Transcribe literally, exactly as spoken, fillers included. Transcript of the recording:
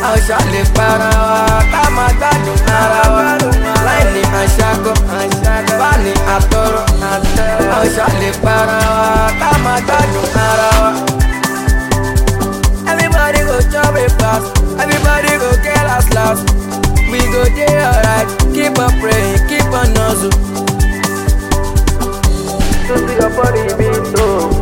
a ò ṣàlè para wa ká máa gbádùn ara wa láì ní àṣàkọ bá ní àtọrọ a ò ṣàlè para wa ká máa gbádùn ara wa. Everybody go chop it fast, everybody go get us last. We go dey alright, keep on praying, keep on hustle. To see your body beat so.